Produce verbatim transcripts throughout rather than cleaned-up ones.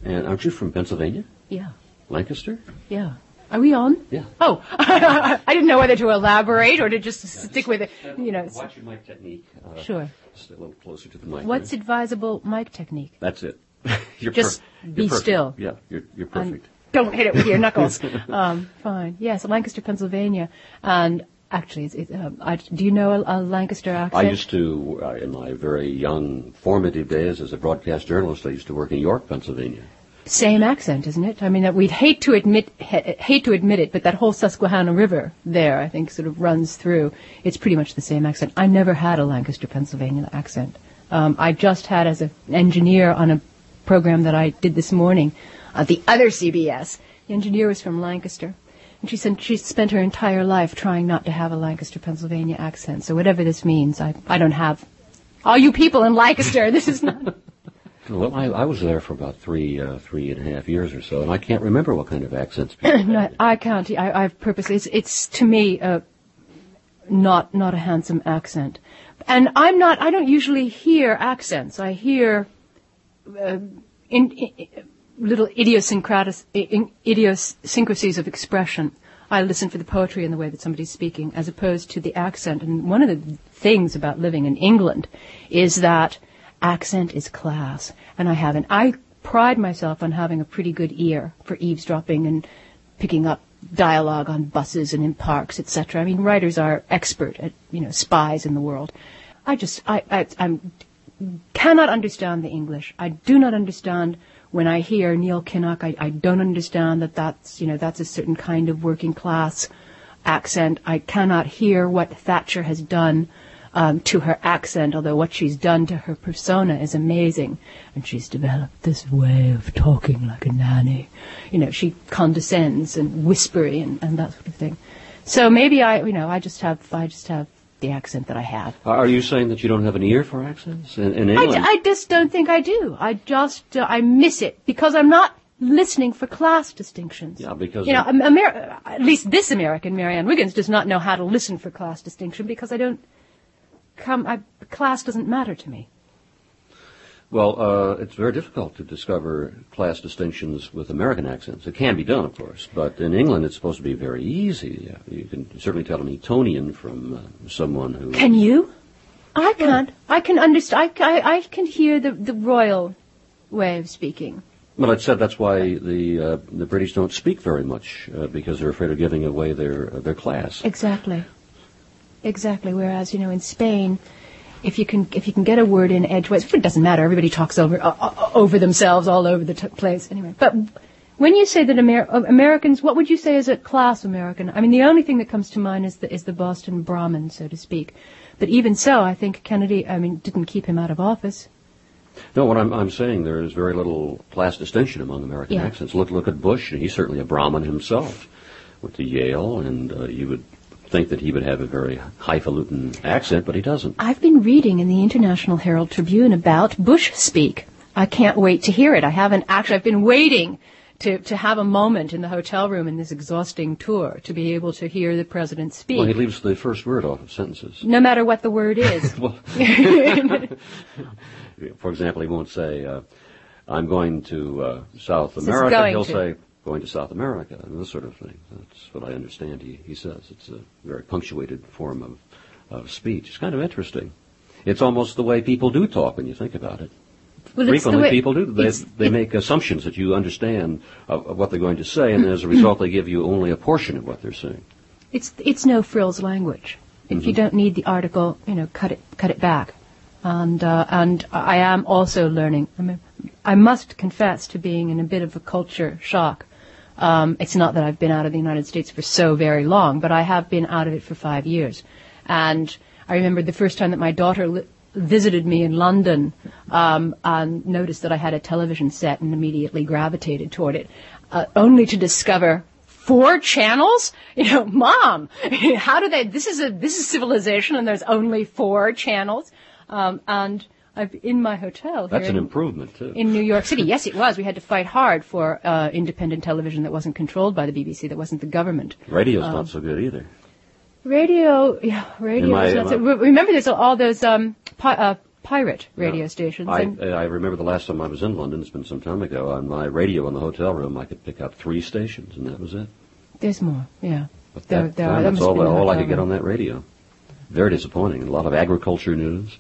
And aren't you from Pennsylvania? Yeah. Lancaster? Yeah. Are we on? Yeah. Oh, I didn't know whether to elaborate or to just yeah, stick with it. You know. Watch your mic technique. Uh, sure. Just a little closer to the mic. What's there. advisable mic technique? That's it. you're just per- be you're still. Yeah, you're, you're perfect. Um, don't hit it with your knuckles. um, fine. Yes, Lancaster, Pennsylvania. And actually, it's, it, um, I, do you know a, a Lancaster accent? I used to, uh, in my very young, formative days as a broadcast journalist, I used to work in York, Pennsylvania. Same accent, isn't it? I mean, that we'd hate to admit ha- hate to admit it, but that whole Susquehanna River there, I think, sort of runs through. It's pretty much the same accent. I never had a Lancaster, Pennsylvania accent. Um, I just had, as an engineer on a program that I did this morning, uh, the other C B S. The engineer was from Lancaster, and she said she spent her entire life trying not to have a Lancaster, Pennsylvania accent. So whatever this means, I I don't have. All you people in Lancaster, this is not. Well, I, I was there for about three, uh, three and a half years or so, and I can't remember what kind of accents people had. No, I can't. I, I've purposely. It's, it's to me uh, not not a handsome accent, and I'm not. I don't usually hear accents. I hear uh, in, in, little idiosyncratic in, idiosyncrasies of expression. I listen for the poetry in the way that somebody's speaking, as opposed to the accent. And one of the things about living in England is that accent is class, and I haven't. I pride myself on having a pretty good ear for eavesdropping and picking up dialogue on buses and in parks, et cetera. I mean, writers are expert at, you know, spies in the world. I just, I, I I'm, cannot understand the English. I do not understand when I hear Neil Kinnock. I, I don't understand that that's, you know, that's a certain kind of working class accent. I cannot hear what Thatcher has done Um, to her accent, although what she's done to her persona is amazing. And she's developed this way of talking like a nanny. You know, she condescends and whispery and, and that sort of thing. So maybe I, you know, I just have, I just have the accent that I have. Are you saying that you don't have an ear for accents in, in England? I, I just don't think I do. I just, uh, I miss it because I'm not listening for class distinctions. Yeah, because... You know, Amer- at least this American, Marianne Wiggins, does not know how to listen for class distinction because I don't Come, I, class doesn't matter to me. Well, uh, it's very difficult to discover class distinctions with American accents. It can be done, of course, but in England it's supposed to be very easy. You can certainly tell an Etonian from uh, someone who... Can you? I can't. I can understand. I, I, I can hear the, the royal way of speaking. Well, it said that's why the uh, the British don't speak very much, uh, because they're afraid of giving away their uh, their class. Exactly. Exactly. Whereas, you know, in Spain, if you can if you can get a word in edgeways, it doesn't matter. Everybody talks over uh, over themselves all over the t- place. Anyway, but when you say that Amer- Americans, what would you say is a class American? I mean, the only thing that comes to mind is the is the Boston Brahmin, so to speak. But even so, I think Kennedy, I mean, didn't keep him out of office. No, what I'm I'm saying, there is very little class distinction among American yeah. accents. Look look at Bush. He's certainly a Brahmin himself. Went to Yale, and uh, you would think that he would have a very highfalutin accent, but he doesn't. I've been reading in the International Herald Tribune about Bush speak. I can't wait to hear it. I haven't actually, I've been waiting to, to have a moment in the hotel room in this exhausting tour to be able to hear the president speak. Well, he leaves the first word off of sentences. No matter what the word is. Well, for example, he won't say, uh, I'm going to uh, South America. He'll to. say, going to South America, and this sort of thing. That's what I understand he, he says. It's a very punctuated form of, of speech. It's kind of interesting. It's almost the way people do talk when you think about it. Well, Frequently way, people do. They, they make assumptions that you understand of, of what they're going to say, and as a result they give you only a portion of what they're saying. It's it's no frills language. If mm-hmm. you don't need the article, you know, cut it cut it back. And uh, and I am also learning. I mean, I must confess to being in a bit of a culture shock. Um, it's not that I've been out of the United States for so very long, but I have been out of it for five years. And I remember the first time that my daughter li- visited me in London um, and noticed that I had a television set and immediately gravitated toward it, uh, only to discover four channels? You know, Mom, how do they, this is a, this is civilization and there's only four channels. Um, and I've, in my hotel here That's an in, improvement, too. in New York City. Yes, it was. We had to fight hard for uh, independent television that wasn't controlled by the B B C, that wasn't the government. Radio's um, not so good either. Radio, yeah, radio. My, is not my, so, remember, there's all those um, po- uh, pirate radio Yeah. stations. I, and I remember the last time I was in London, it's been some time ago, on my radio in the hotel room, I could pick up three stations, and that was it. there's more, yeah. But There- that there are- time, that that's must all, be the all I hotel could get room. on that radio. Very disappointing. A lot of agriculture news.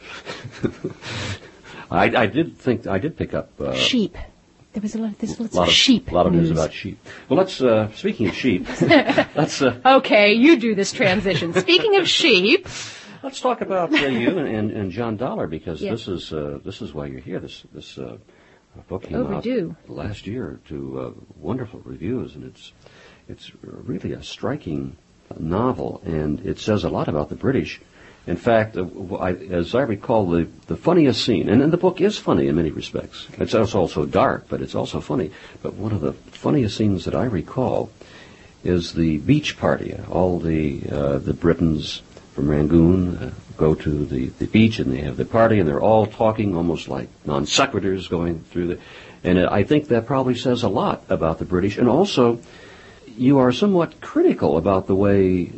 I, I did think, I did pick up... Uh, Sheep. There was a lot, there's lots a lot of of sheep A lot of news news. about sheep. Well, let's, uh, speaking of sheep, let's, uh, Okay, you do this transition. Speaking of sheep, let's talk about uh, you and, and, and John Dollar, because Yeah. this is, uh, this is why you're here. This, this, uh, book came Overdue. out last year to, uh, wonderful reviews, and it's, it's really a striking novel, and it says a lot about the British. In fact, uh, I, as I recall, the, the funniest scene, and, and the book is funny in many respects. It's also dark, but it's also funny. But one of the funniest scenes that I recall is the beach party. All the uh, the Britons from Rangoon uh, go to the, the beach, and they have the party, and they're all talking almost like non sequiturs going through the... And uh, I think that probably says a lot about the British. And also, you are somewhat critical about the way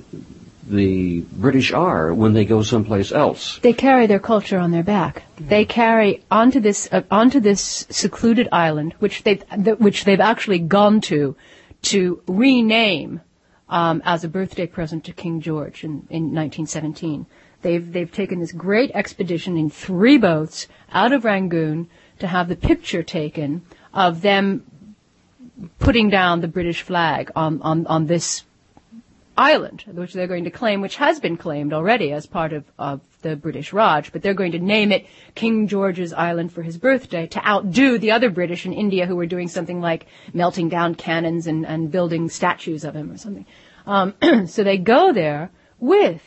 the British are when they go someplace else. they carry their culture on their back. They carry onto this uh, onto this secluded island, which they th- which they've actually gone to to rename um, as a birthday present to King George in, in nineteen seventeen. They've they've taken this great expedition in three boats out of Rangoon to have the picture taken of them putting down the British flag on on, on this island, which they're going to claim, which has been claimed already as part of, of the British Raj, but they're going to name it King George's Island for his birthday to outdo the other British in India who were doing something like melting down cannons and, and building statues of him or something. Um, so they go there with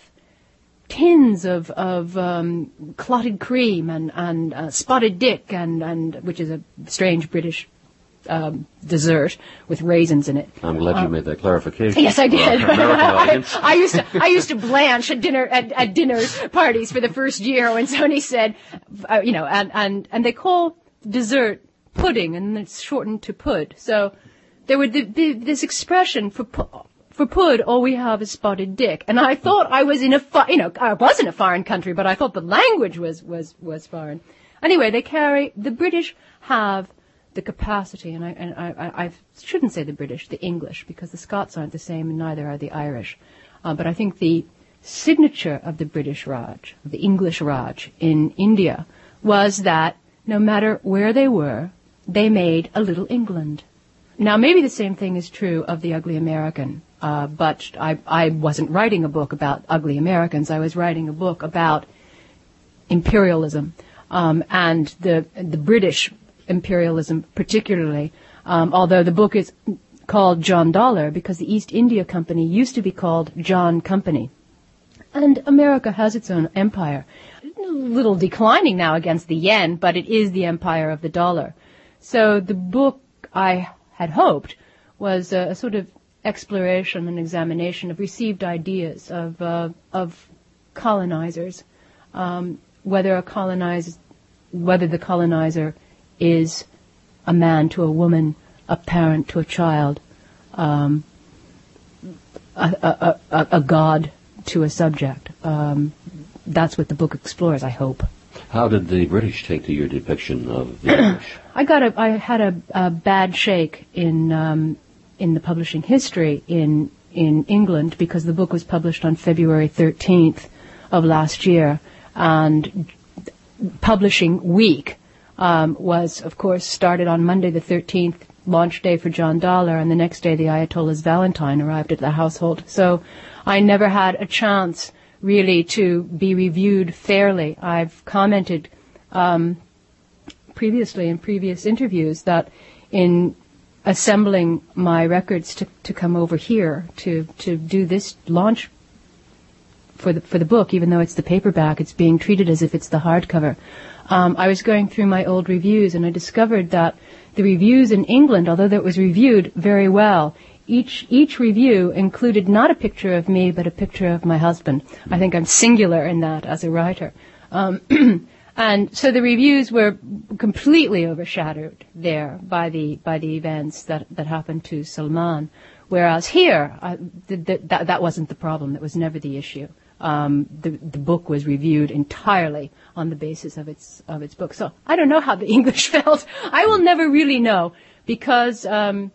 tins of, of um, clotted cream and, and uh, spotted dick, and, and which is a strange British Um, dessert with raisins in it. I'm glad you made that clarification. Yes, I for did. our American audience. I used to I used to blanch at dinner at, at dinner parties for the first year when Sony said, uh, you know, and, and and they call dessert pudding, and it's shortened to pud. So there would be this expression for pu- for pud. All we have is spotted dick, and I thought I was in a fu- you know I was in a foreign country, but I thought the language was was was foreign. Anyway, they carry the British have the capacity, and I, and I, I shouldn't say the British, the English, because the Scots aren't the same, and neither are the Irish. Uh, but I think the signature of the British Raj, the English Raj in India, was that no matter where they were, they made a little England. Now, maybe the same thing is true of the Ugly American, uh, but I, I wasn't writing a book about ugly Americans. I was writing a book about imperialism um, and the the British imperialism particularly, um, although the book is called John Dollar because the East India Company used to be called John Company. And America has its own empire. A little declining now against the yen, but it is the empire of the dollar. So the book, I had hoped, was a, a sort of exploration and examination of received ideas of uh, of colonizers, um, whether a colonizer, whether the colonizer is a man to a woman, a parent to a child, um, a, a, a, a god to a subject. Um, that's what the book explores, I hope. How did the British take to your depiction of the English? I got a, I had a, a bad shake in um, in the publishing history in in England because the book was published on February thirteenth of last year, and publishing week um, was, of course, started on Monday the thirteenth, launch day for John Dollar, and the next day the Ayatollah's Valentine arrived at the household. So I never had a chance really to be reviewed fairly. I've commented um, previously in previous interviews that in assembling my records to, to come over here to, to do this launch for the for the book, even though it's the paperback, it's being treated as if it's the hardcover. Um, I was going through my old reviews, and I discovered that the reviews in England, although that was reviewed very well, each each review included not a picture of me, but a picture of my husband. I think I'm singular in that as a writer. Um, and so the reviews were completely overshadowed there by the by the events that, that happened to Salman. Whereas here, I, th- th- that, that wasn't the problem. That was never the issue. um, the the book was reviewed entirely on the basis of its of its book. So I don't know how the English felt. I will never really know because um,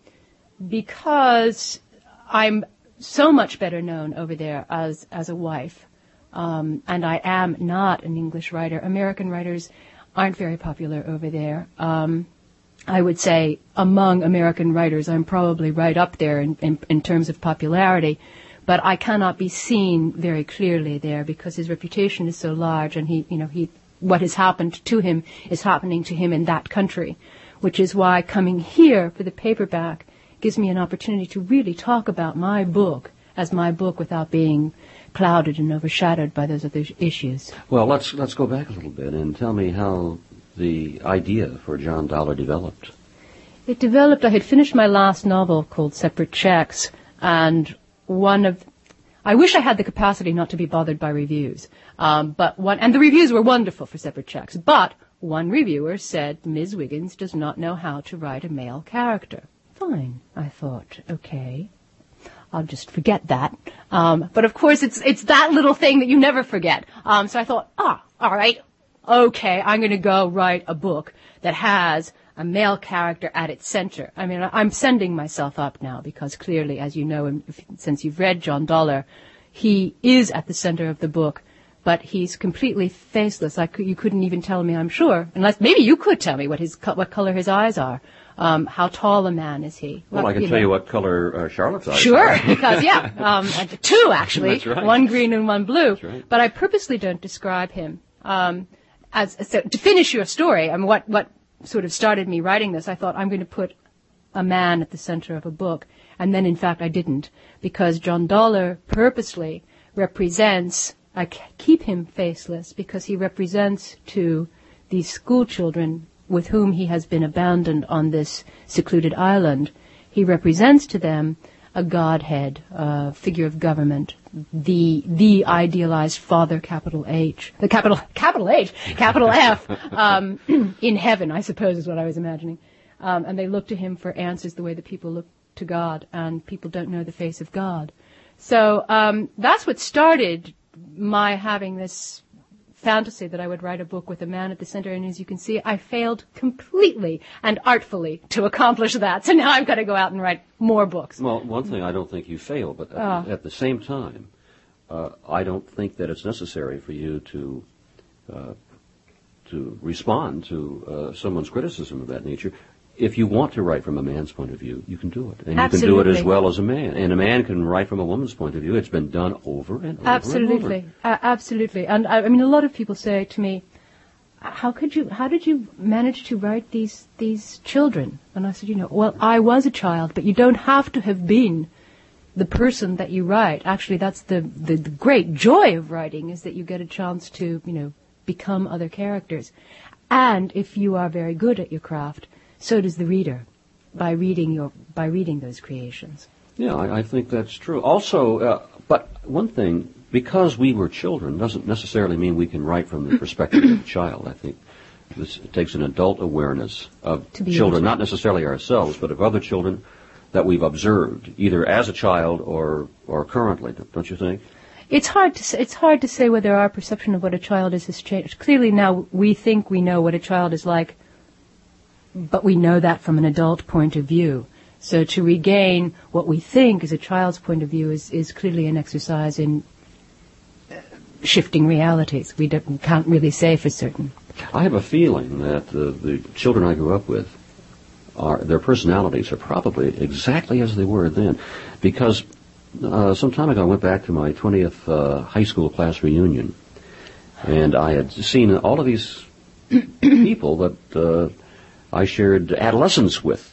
because I'm so much better known over there as as a wife, um, and I am not an English writer. American writers aren't very popular over there. Um, I would say among American writers, I'm probably right up there in, in, in terms of popularity, but I cannot be seen very clearly there because his reputation is so large, and he, you know, he, what has happened to him is happening to him in that country, which is why coming here for the paperback gives me an opportunity to really talk about my book as my book without being clouded and overshadowed by those other issues. Well, let's let's go back a little bit and tell me how the idea for John Dollar developed. It developed, I had finished my last novel called Separate Checks, and one of, I wish I had the capacity not to be bothered by reviews, um, but one, and the reviews were wonderful for Separate Checks, but one reviewer said Miz Wiggins does not know how to write a male character. Fine, I thought, okay. I'll just forget that. Um, but of course, it's it's that little thing that you never forget. Um, so I thought, ah, all right, okay, I'm going to go write a book that has a male character at its center. I mean, I'm sending myself up now because clearly, as you know, and if, since you've read John Dollar, he is at the center of the book, but he's completely faceless. I could, you couldn't even tell me, I'm sure, unless maybe you could tell me what his what color his eyes are. Um, how tall a man is he? Well, what, I can you tell know. you what color uh, Charlotte's eyes Sure, are. because, yeah, um, two actually, That's right. one green and one blue. That's right. But I purposely don't describe him. Um, as so to finish your story, I mean, what, what sort of started me writing this, I thought I'm going to put a man at the center of a book. And then, in fact, I didn't, because John Dollar purposely represents, I keep him faceless, because he represents to these school children with whom he has been abandoned on this secluded island, he represents to them a godhead, a figure of government, the the idealized Father, capital H, the capital capital H, capital F, um, in heaven, I suppose is what I was imagining. Um, and they look to him for answers the way that people look to God, and people don't know the face of God. So um, that's what started my having this fantasy that I would write a book with a man at the center, and as you can see, I failed completely and artfully to accomplish that. So now I've got to go out and write more books. Well, one thing, I don't think you fail, but at, Oh. at the same time, uh, I don't think that it's necessary for you to uh, to respond to uh, someone's criticism of that nature. If you want to write from a man's point of view, you can do it. And you can do it as Absolutely. well as a man. And a man can write from a woman's point of view. It's been done over and over Absolutely, and uh, absolutely. And I, I mean, a lot of people say to me, "How could you? How did you manage to write these these children?" And I said, "You know, well, I was a child, but you don't have to have been the person that you write. Actually, that's the the, the great joy of writing is that you get a chance to, you know, become other characters. And if you are very good at your craft, so does the reader by reading your by reading those creations." Yeah, I, I think that's true. Also, uh, but one thing, because we were children doesn't necessarily mean we can write from the perspective of a child. I think this it takes an adult awareness of To be children, able to- not necessarily ourselves, but of other children that we've observed, either as a child or or currently. Don't you think? It's hard to say, it's hard to say whether our perception of what a child is has changed. Clearly now we think we know what a child is like, but we know that from an adult point of view. So to regain what we think is a child's point of view is, is clearly an exercise in uh, shifting realities. We don't, can't really say for certain. I have a feeling that uh, the children I grew up with, are their personalities are probably exactly as they were then, because uh, some time ago I went back to my twentieth uh, high school class reunion, and I had seen all of these people that uh, I shared adolescence with,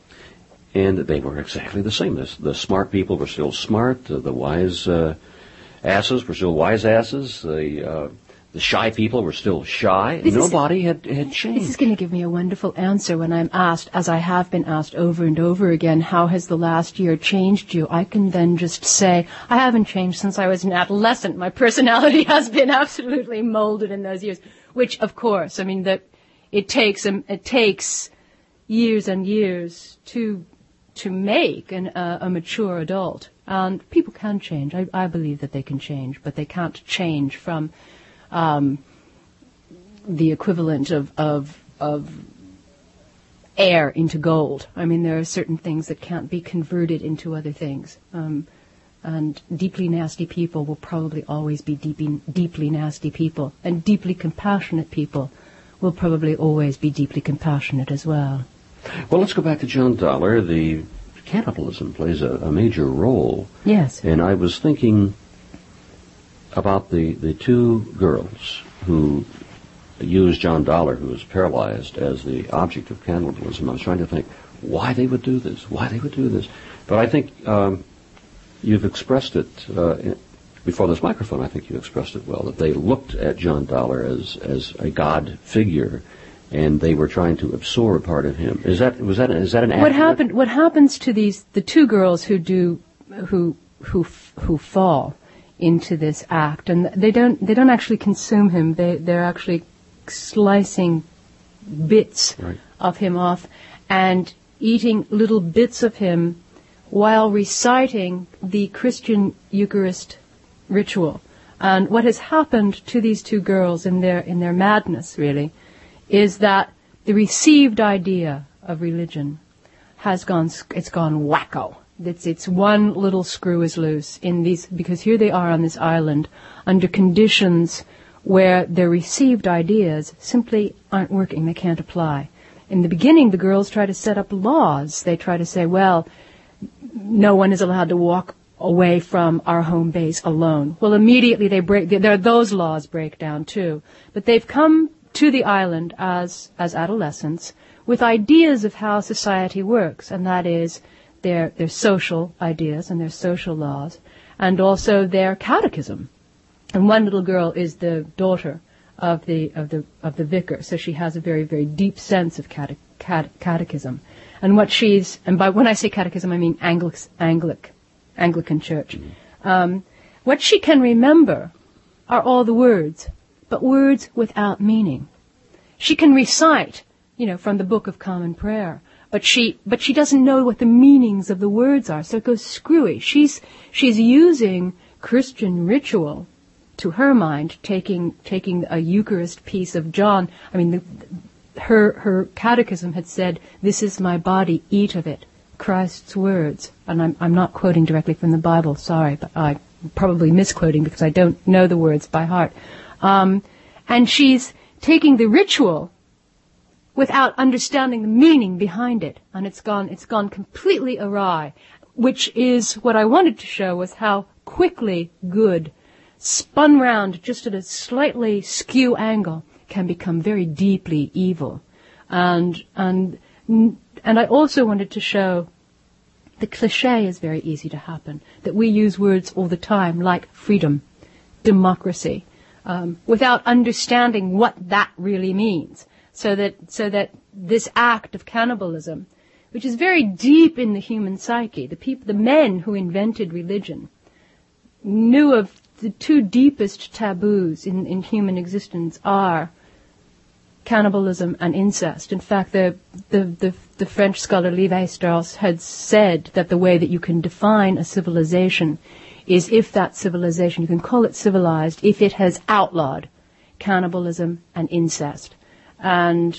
and they were exactly the same. The, the smart people were still smart, uh, the wise uh, asses were still wise asses, the uh, the shy people were still shy. This is- Nobody had had This is changed. going to give me a wonderful answer when I'm asked, as I have been asked over and over again, how has the last year changed you? I can then just say, I haven't changed since I was an adolescent. My personality has been absolutely molded in those years, which, of course, I mean, that it takes um, it takes years and years to to make an, uh, a mature adult. And people can change. I, I believe that they can change, but they can't change from um, the equivalent of, of of air into gold. I mean, there are certain things that can't be converted into other things. Um, and deeply nasty people will probably always be deeply, deeply nasty people. And deeply compassionate people will probably always be deeply compassionate as well. Well, let's go back to John Dollar. The cannibalism plays a, a major role. Yes. And I was thinking about the, the two girls who used John Dollar, who was paralyzed, as the object of cannibalism. I was trying to think why they would do this, why they would do this. But I think um, you've expressed it uh, in, before this microphone. I think you expressed it well, that they looked at John Dollar as, as a god figure, and they were trying to absorb part of him. Is that was that is that an what happened? What happens to these the two girls who do who who who fall into this act, and they don't they don't actually consume him. They they're actually slicing bits right. of him off and eating little bits of him while reciting the Christian Eucharist ritual. And what has happened to these two girls in their in their madness, really, is that the received idea of religion has gone it's gone wacko. It's it's one little screw is loose in these, because here they are on this island under conditions where their received ideas simply aren't working. They can't apply. In the beginning, the girls try to set up laws. They try to say, well, no one is allowed to walk away from our home base alone. Well, immediately they break, there, those laws break down too. But they've come to the island as, as adolescents with ideas of how society works, and that is their, their social ideas and their social laws, and also their catechism. And one little girl is the daughter of the of the of the vicar, so she has a very very deep sense of cate- cate- catechism. And what she's and by when I say catechism, I mean Anglic Anglic Anglican Church. Um, what she can remember are all the words, but words without meaning. She can recite, you know, from the Book of Common Prayer, but she but she doesn't know what the meanings of the words are, so it goes screwy. She's she's using Christian ritual, to her mind, taking taking a Eucharist piece of John. I mean, the, her her catechism had said, "This is my body, eat of it." Christ's words, and I'm I'm not quoting directly from the Bible. Sorry, but I'm probably misquoting because I don't know the words by heart. Um, and she's taking the ritual without understanding the meaning behind it, and it's gone it's gone completely awry. Which is what I wanted to show, was how quickly good, spun round just at a slightly skew angle, can become very deeply evil. And and and I also wanted to show the cliché is very easy to happen, that we use words all the time like freedom, democracy, um, without understanding what that really means. So that so that this act of cannibalism, which is very deep in the human psyche, the people, the men who invented religion, knew of the two deepest taboos in, in human existence are cannibalism and incest. In fact, the, the, the, the French scholar Lévi-Strauss had said that the way that you can define a civilization is if that civilization, you can call it civilized, if it has outlawed cannibalism and incest. And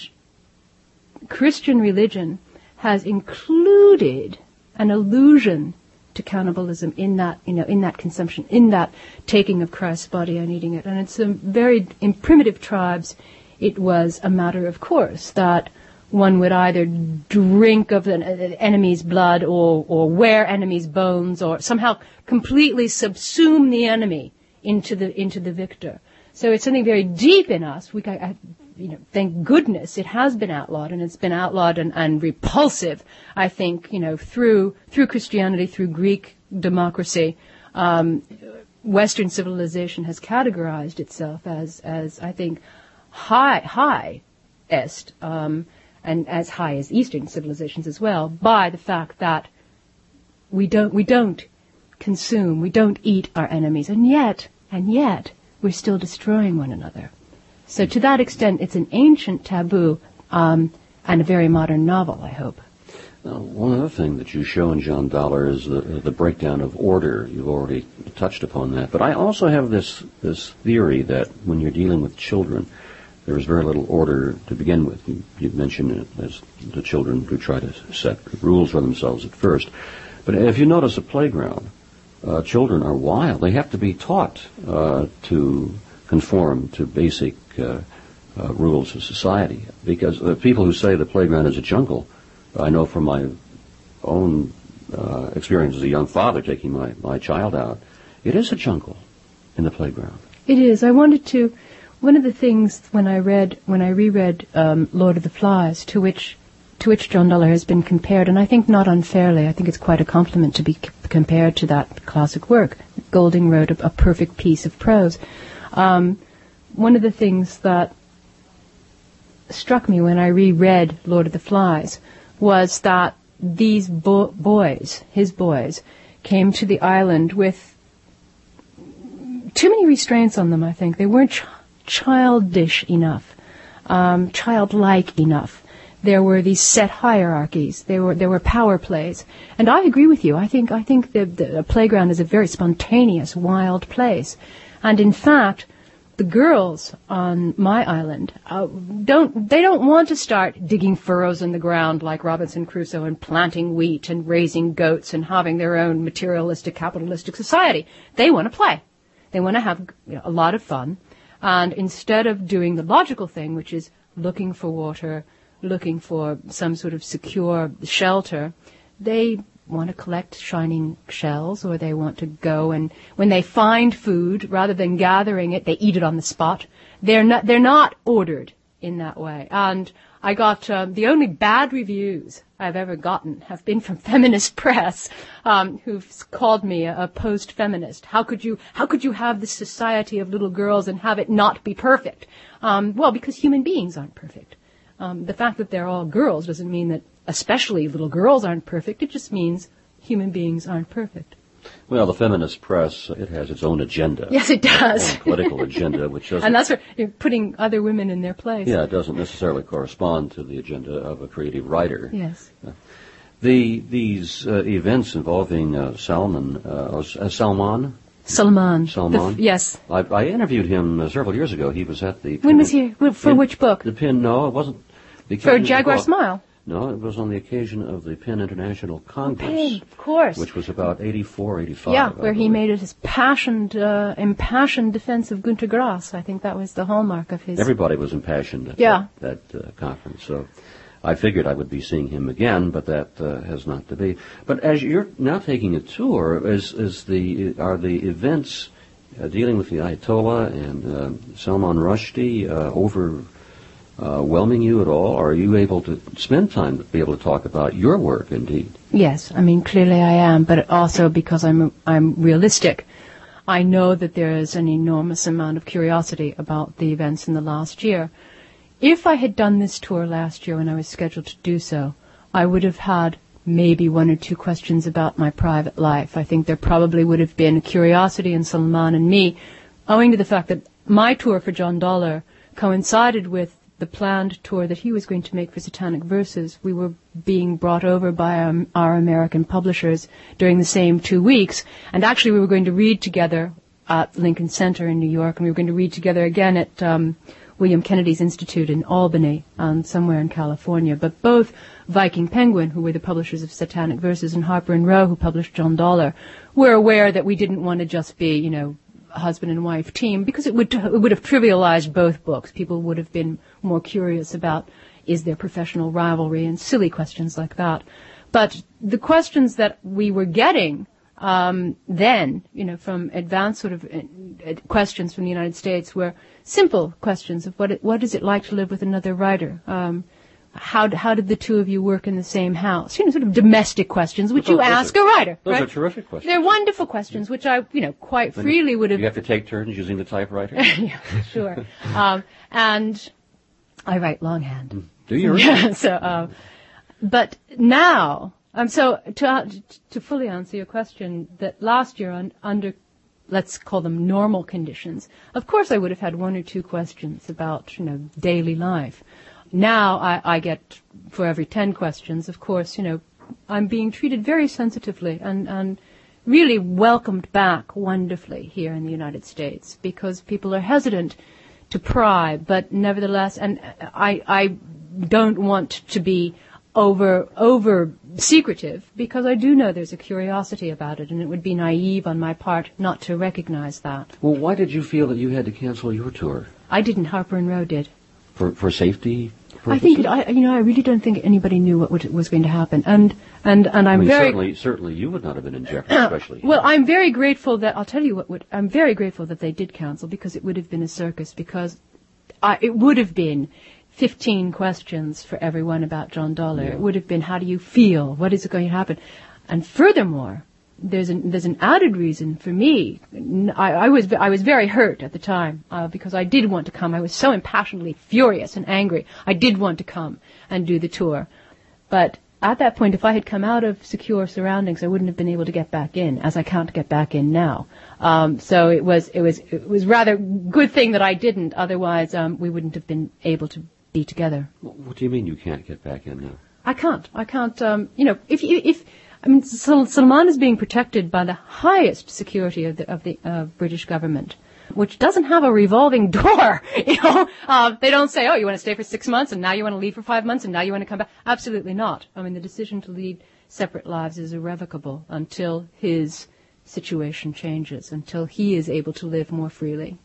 Christian religion has included an allusion to cannibalism in that, you know, in that consumption, in that taking of Christ's body and eating it. And it's a very, in primitive tribes, it was a matter of course that one would either drink of an enemy's blood or, or wear enemy's bones or somehow completely subsume the enemy into the, into the victor. So it's something very deep in us. We, I, you know, thank goodness it has been outlawed, and it's been outlawed and, and repulsive, I think, you know, through through Christianity, through Greek democracy. Um, Western civilization has categorized itself as, as I think, high, highest, um, and as high as Eastern civilizations as well, by the fact that we don't we don't consume, we don't eat our enemies, and yet, and yet, we're still destroying one another. So to that extent, it's an ancient taboo, um, and a very modern novel, I hope. Now, one other thing that you show in John Dollar is the, the breakdown of order. You've already touched upon that. But I also have this, this theory that when you're dealing with children, there is very little order to begin with. You, you mentioned it as the children who try to set rules for themselves at first. But if you notice a playground, uh, children are wild. They have to be taught uh, to conform to basic uh, uh, rules of society. Because the people who say the playground is a jungle, I know from my own uh, experience as a young father taking my, my child out, it is a jungle in the playground. It is. I wanted to, one of the things when I read, when I reread um, Lord of the Flies, to which to which John Dollar has been compared, and I think not unfairly, I think it's quite a compliment to be c- compared to that classic work. Golding wrote a, a perfect piece of prose. Um, one of the things that struck me when I reread Lord of the Flies was that these bo- boys, his boys, came to the island with too many restraints on them, I think. They weren't ch- childish enough, um, childlike enough. There were these set hierarchies. There were there were power plays. And I agree with you. I think I think the, the playground is a very spontaneous, wild place. And in fact, the girls on my island uh, don't they don't want to start digging furrows in the ground like Robinson Crusoe and planting wheat and raising goats and having their own materialistic capitalistic society. They want to play. They want to have, you know, a lot of fun. And instead of doing the logical thing, which is looking for water, looking for some sort of secure shelter, they want to collect shining shells, or they want to go and when they find food, rather than gathering it, they eat it on the spot. They're not, they're not ordered in that way. And I got, um, the only bad reviews I've ever gotten have been from feminist press, um, who've called me a, a post-feminist. How could you, how could you have this society of little girls and have it not be perfect? Um, well, because human beings aren't perfect. Um, the fact that they're all girls doesn't mean that especially little girls aren't perfect. It just means human beings aren't perfect. Well, the feminist press, it has its own agenda. Yes, it does. Its own political agenda, which doesn't... And that's for you're putting other women in their place. Yeah, it doesn't necessarily correspond to the agenda of a creative writer. Yes. Uh, the These uh, events involving uh, Salman, uh, uh, Salman... Salman. Salman. The f- yes. I, I interviewed him uh, several years ago. He was at the... When was he? For Pin, which book? The Pin, no, it wasn't... The For Jaguar Smile? No, it was on the occasion of the Penn International Congress. Penn, of course. Which was about eighty-four, eighty-five. Yeah, where he made it his passioned, uh, impassioned defense of Günter Grass. I think that was the hallmark of his... Everybody was impassioned at yeah. that, that uh, conference. So I figured I would be seeing him again, but that uh, has not to be. But as you're now taking a tour, is, is the are the events uh, dealing with the Ayatollah and uh, Salman Rushdie uh, over... Uh, whelming you at all? Or are you able to spend time to be able to talk about your work, indeed? Yes, I mean, clearly I am, but also because I'm I'm realistic. I know that there is an enormous amount of curiosity about the events in the last year. If I had done this tour last year when I was scheduled to do so, I would have had maybe one or two questions about my private life. I think there probably would have been curiosity in Salman and me, owing to the fact that my tour for John Dollar coincided with the planned tour that he was going to make for Satanic Verses. We were being brought over by our, our American publishers during the same two weeks. And actually we were going to read together at Lincoln Center in New York, and we were going to read together again at um, William Kennedy's Institute in Albany and somewhere in California. But both Viking Penguin, who were the publishers of Satanic Verses, and Harper and Row, who published John Dollar, were aware that we didn't want to just be, you know, husband and wife team, because it would it would have trivialized both books. People would have been more curious about, is there professional rivalry, and silly questions like that. But the questions that we were getting um, then, you know, from advanced sort of uh, questions from the United States were simple questions of what it, what is it like to live with another writer? Um, How how did the two of you work in the same house? You know, sort of domestic questions, which you ask a writer. Those right? are terrific questions. They're wonderful questions, which I, you know, quite freely would have. You have to take turns using the typewriter? Yeah, sure. um, and I write longhand. Do you? Really? Yeah. So, um, but now, um, so to to fully answer your question, that last year on, under, let's call them normal conditions, of course I would have had one or two questions about, you know, daily life. Now I, I get, for every ten questions, of course, you know, I'm being treated very sensitively and, and really welcomed back wonderfully here in the United States, because people are hesitant to pry, but nevertheless, and I, I don't want to be over, over secretive, because I do know there's a curiosity about it, and it would be naive on my part not to recognize that. Well, why did you feel that you had to cancel your tour? I didn't, Harper and Row did. For, for safety purposes? I think, it, I, you know, I really don't think anybody knew what would, was going to happen, and and and I'm I mean, very certainly, certainly you would not have been in jeopardy, especially. Well, I'm very grateful that I'll tell you what would. I'm very grateful that they did cancel, because it would have been a circus. Because I, it would have been fifteen questions for everyone about John Dollar. Yeah. It would have been, how do you feel? What is going to happen? And furthermore, there's an there's an added reason for me. I, I was I was very hurt at the time uh, because I did want to come. I was so impassionedly furious and angry. I did want to come and do the tour, but at that point, if I had come out of secure surroundings, I wouldn't have been able to get back in, as I can't get back in now. Um, so it was it was it was rather good thing that I didn't. Otherwise, um, we wouldn't have been able to be together. What do you mean you can't get back in now? I can't. I can't. Um, you know, if you if I mean, Sul- Salman is being protected by the highest security of the of the uh, British government, which doesn't have a revolving door. You know, uh, they don't say, "Oh, you want to stay for six months, and now you want to leave for five months, and now you want to come back." Absolutely not. I mean, the decision to lead separate lives is irrevocable until his situation changes, until he is able to live more freely.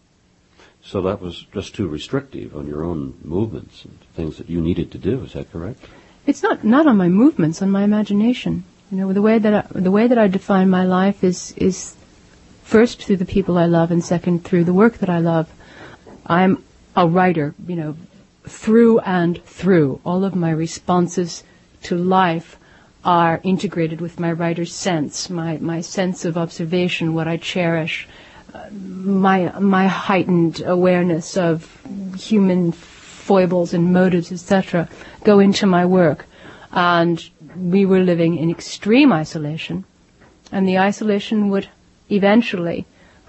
So that was just too restrictive on your own movements and things that you needed to do. Is that correct? It's not not on my movements, on my imagination. You know, the way that I, the way that I define my life is is first through the people I love, and second through the work that I love. I'm a writer, you know, through and through. All of my responses to life are integrated with my writer's sense, my my sense of observation, what I cherish, uh, my my heightened awareness of human foibles and motives, et cetera, go into my work. And we were living in extreme isolation, and the isolation would eventually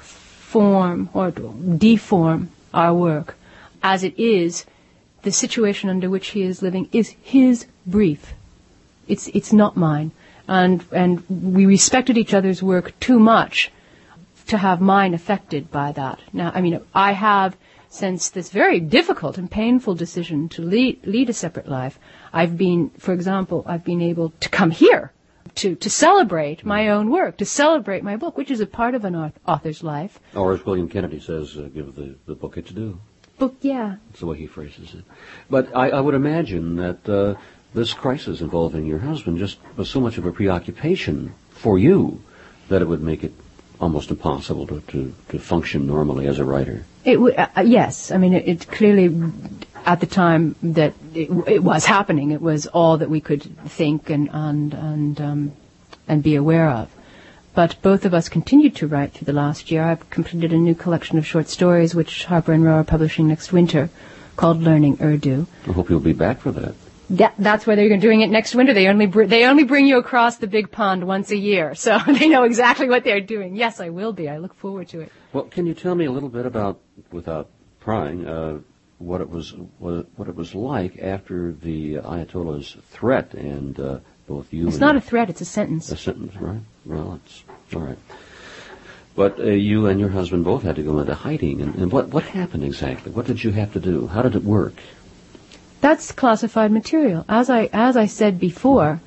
form or deform our work. As it is, the situation under which he is living is his brief. It's it's not mine. And and we respected each other's work too much to have mine affected by that. Now, I mean, I have, since this very difficult and painful decision to lead, lead a separate life, I've been, for example, I've been able to come here to, to celebrate my own work, to celebrate my book, which is a part of an author's life. Or as William Kennedy says, uh, give the, the book its due. Book, yeah. That's the way he phrases it. But I, I would imagine that uh, this crisis involving your husband just was so much of a preoccupation for you that it would make it almost impossible to, to, to function normally as a writer. It w- uh, yes, I mean, it, it clearly, at the time that it, it was happening, it was all that we could think and and and um, and be aware of. But both of us continued to write through the last year. I've completed a new collection of short stories, which Harper and Row are publishing next winter, called Learning Urdu. I hope you'll be back for that. That, that's why they're doing it next winter. They only br- they only bring you across the big pond once a year, so they know exactly what they're doing. Yes, I will be. I look forward to it. Well, can you tell me a little bit about, without prying, uh, what it was what, what it was like after the Ayatollah's threat, and uh, both you It's and not a threat; it's a sentence. a sentence, right? Well, it's all right. But uh, you and your husband both had to go into hiding, and, and what what happened exactly? What did you have to do? How did it work? That's classified material. As I as I said before,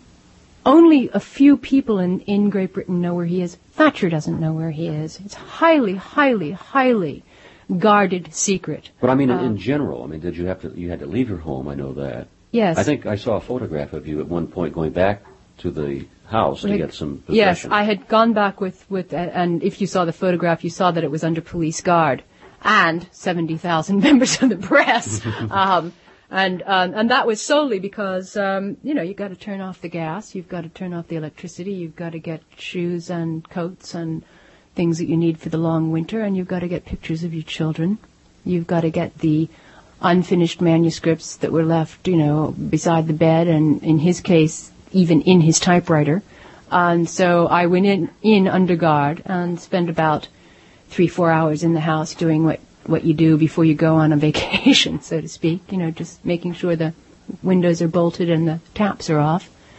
only a few people in, in Great Britain know where he is. Thatcher doesn't know where he is. It's highly, highly, highly guarded secret. But I mean, Uh, in, in general, I mean, did you have to? You had to leave your home. I know that. Yes. I think I saw a photograph of you at one point going back to the house to Like- get some Yes, possession. I had gone back with, with uh, and if you saw the photograph, you saw that it was under police guard and seventy thousand members of the press. um, and um, and that was solely because, um, you know, you've got to turn off the gas, you've got to turn off the electricity, you've got to get shoes and coats and things that you need for the long winter, and you've got to get pictures of your children. You've got to get the unfinished manuscripts that were left, you know, beside the bed, and in his case, even in his typewriter. And so I went in, in under guard and spent about three, four hours in the house doing what, what you do before you go on a vacation, so to speak, you know, just making sure the windows are bolted and the taps are off.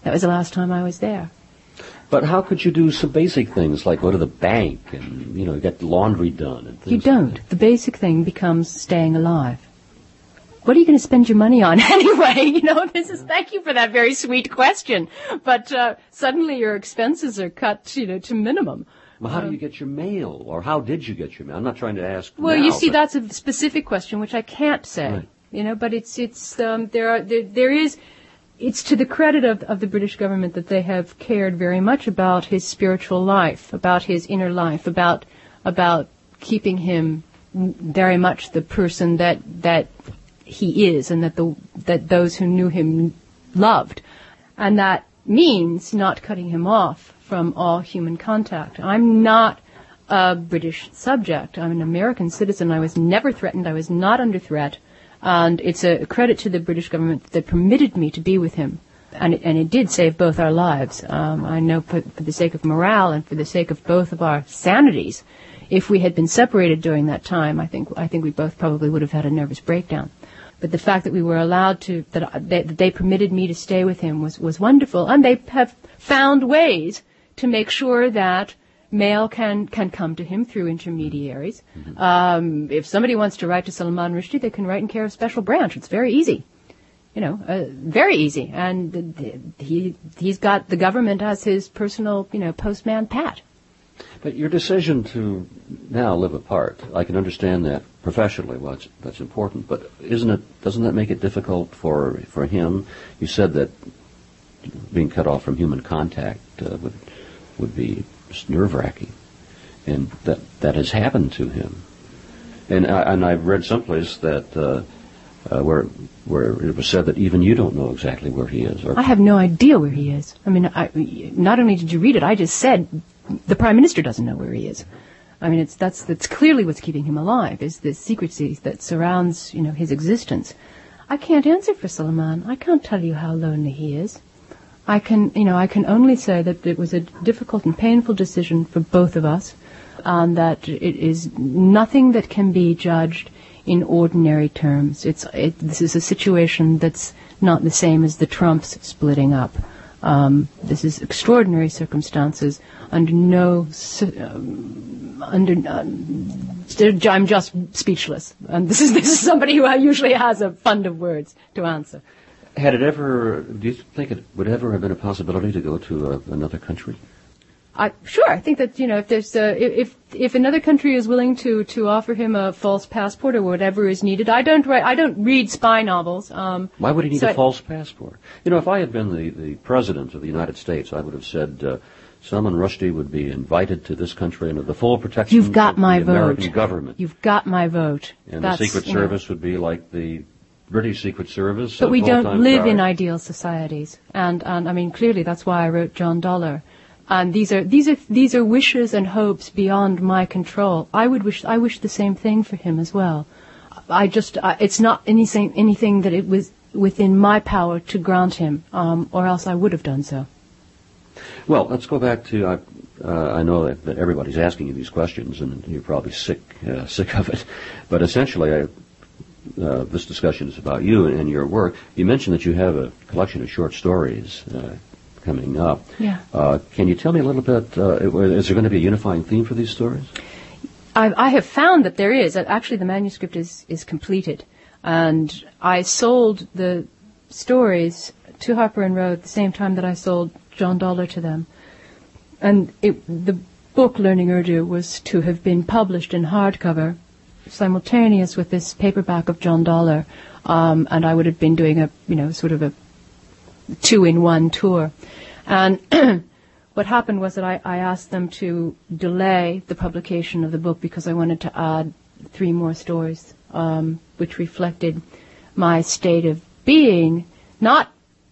That was the last time I was there. But how could you do some basic things like go to the bank and, you know, get laundry done and things You don't. like that? The basic thing becomes staying alive. What are you going to spend your money on anyway? You know, this is, thank you for that very sweet question. But uh, suddenly your expenses are cut, you know, to minimum. Well, how do you get your mail? Or how did you get your mail? I'm not trying to ask Well, now, you see, but- that's a specific question, which I can't say. Right. You know, but it's, it's, um, there are, there, there is, it's to the credit of, of the British government that they have cared very much about his spiritual life, about his inner life, about, about keeping him very much the person that, that he is, and that the, that those who knew him loved. And that means not cutting him off from all human contact. I'm not a British subject. I'm an American citizen. I was never threatened. I was not under threat. And it's a credit to the British government that permitted me to be with him. And it, and it did save both our lives. Um, I know for, for the sake of morale and for the sake of both of our sanities, if we had been separated during that time, I think I think we both probably would have had a nervous breakdown. But the fact that we were allowed to, that they, that they permitted me to stay with him was, was wonderful. And they have found ways to make sure that mail can, can come to him through intermediaries. Mm-hmm. Um, if somebody wants to write to Salman Rushdie, they can write in care of Special Branch. It's very easy. You know, uh, very easy. And th- he, he's got the government as his personal, you know, postman pat. But your decision to now live apart, I can understand that professionally. Well, that's, that's important. But isn't it? Doesn't that make it difficult for for him? You said that being cut off from human contact uh, would would be nerve-wracking, and that that has happened to him. And I, and I've read someplace that uh, uh, where where it was said that even you don't know exactly where he is. Or I have no idea where he is. I mean, I, not only did you read it, I just said the Prime Minister doesn't know where he is. I mean, it's that's that's clearly what's keeping him alive, is the secrecy that surrounds, you know, his existence. I can't answer for Salman. I can't tell you how lonely he is. I can, you know, I can only say that it was a difficult and painful decision for both of us, and that it is nothing that can be judged in ordinary terms. It's it, this is a situation that's not the same as the Trumps splitting up. Um, this is extraordinary circumstances. Under no, um, under, um, I'm just speechless. And this is this is somebody who usually has a fund of words to answer. Had it ever? Do you think it would ever have been a possibility to go to uh, another country? I, sure, I think that, you know, if there's uh, if if another country is willing to, to offer him a false passport or whatever is needed, I don't write, I don't read spy novels. Um, Why would he need so a I, false passport? You know, if I had been the, the president of the United States, I would have said uh, Salman Rushdie would be invited to this country under the full protection You've got of my the vote. American government. You've got my vote. And That's, the Secret you know, Service would be like the British Secret Service. But uh, we don't full-time live guard. in ideal societies, and and I mean clearly that's why I wrote John Dollar. And these are these are these are wishes and hopes beyond my control. I would wish I wish the same thing for him as well. I just I, it's not anything anything that it was within my power to grant him, um, or else I would have done so. Well, let's go back to. Uh, uh, I know that, that everybody's asking you these questions, and you're probably sick uh, sick of it. But essentially, I, uh, this discussion is about you and, and your work. You mentioned that you have a collection of short stories Uh, coming up. Yeah. Uh, can you tell me a little bit, uh, is there going to be a unifying theme for these stories? I, I have found that there is. Actually, the manuscript is, is completed. And I sold the stories to Harper and Row at the same time that I sold John Dollar to them. And it, the book, Learning Urdu, was to have been published in hardcover simultaneous with this paperback of John Dollar. Um, and I would have been doing a, you know, sort of a two-in-one tour. And what happened was that I, I asked them to delay the publication of the book because I wanted to add three more stories, um, which reflected my state of being, not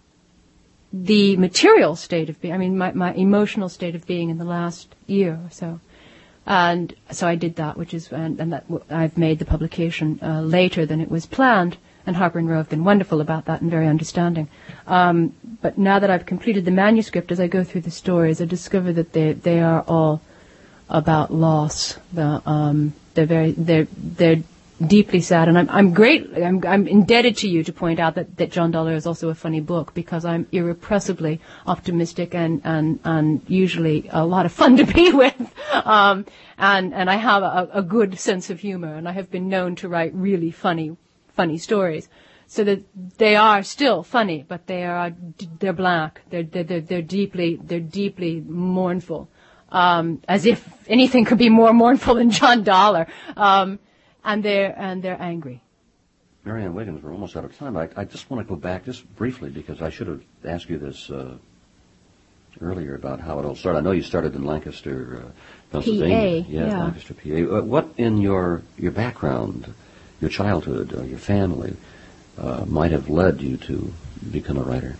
the material state of being, I mean, my, my emotional state of being in the last year or so. And so I did that, which is, and, and that I've made the publication uh, later than it was planned. And Harper and Row have been wonderful about that and very understanding. Um, but now that I've completed the manuscript, as I go through the stories, I discover that they they are all about loss. The, um, they're very they're they're deeply sad, and I'm I'm great. I'm I'm indebted to you to point out that, that John Dollar is also a funny book, because I'm irrepressibly optimistic and and, and usually a lot of fun to be with, um, and and I have a, a good sense of humor, and I have been known to write really funny funny stories, so that they are still funny, but they are they're black. They're they're they're deeply they're deeply mournful, um, as if anything could be more mournful than John Dollar. Um, And they're and they're angry. Marianne Wiggins, we're almost out of time. I, I just want to go back just briefly, because I should have asked you this uh, earlier about how it all started. I know you started in Lancaster, uh, Pennsylvania. P A, yeah, yeah. Lancaster, P A. Uh, what in your your background, your childhood, or your family uh, might have led you to become a writer?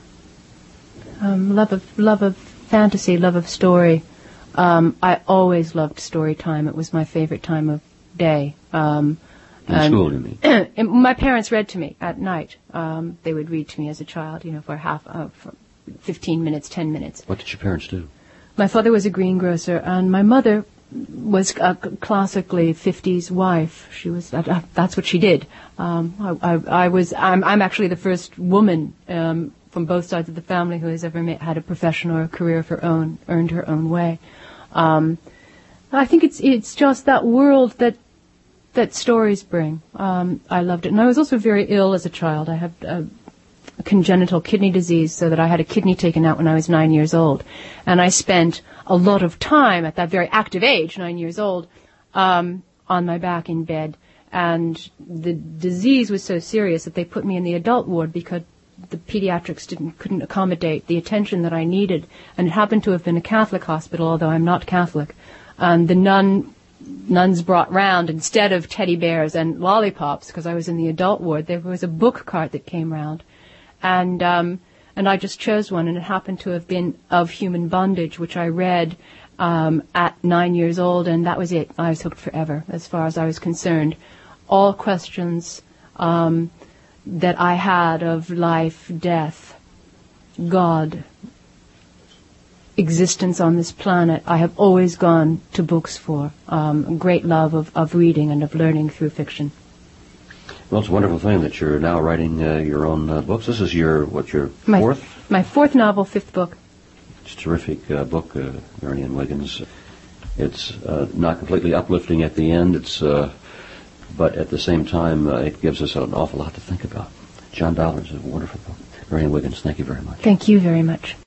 Um, love of love of fantasy, love of story. Um, I always loved story time. It was my favorite time of day. Um, In school, you mean? and my parents read to me at night. Um, they would read to me as a child, you know, for half, uh, for fifteen minutes, ten minutes. What did your parents do? My father was a greengrocer, and my mother was a classically fifties wife. She was uh, that's what she did. Um, I, I, I was I'm, I'm actually the first woman um, from both sides of the family who has ever made, had a profession or a career of her own, earned her own way. Um, I think it's it's just that world that that stories bring. Um, I loved it, and I was also very ill as a child. I had a, a congenital kidney disease, so that I had a kidney taken out when I was nine years old, and I spent a lot of time at that very active age, nine years old, um, on my back in bed. And the disease was so serious that they put me in the adult ward because the pediatrics didn't couldn't accommodate the attention that I needed. And it happened to have been a Catholic hospital, although I'm not Catholic. And the nun nuns brought round, instead of teddy bears and lollipops, because I was in the adult ward, there was a book cart that came round, and um, and I just chose one, and it happened to have been Of Human Bondage, which I read um, at nine years old, and that was it. I was hooked forever, as far as I was concerned. All questions um, that I had of life, death, God, existence on this planet, I have always gone to books for. Um, a great love of, of reading and of learning through fiction. Well, it's a wonderful thing that you're now writing uh, your own uh, books. This is your, what, your My, fourth? My fourth novel, fifth book. It's a terrific uh, book, uh, Marianne Wiggins. It's uh, not completely uplifting at the end, It's, uh, but at the same time, uh, it gives us an awful lot to think about. John Dollar is a wonderful book. Marianne Wiggins, thank you very much. Thank you very much.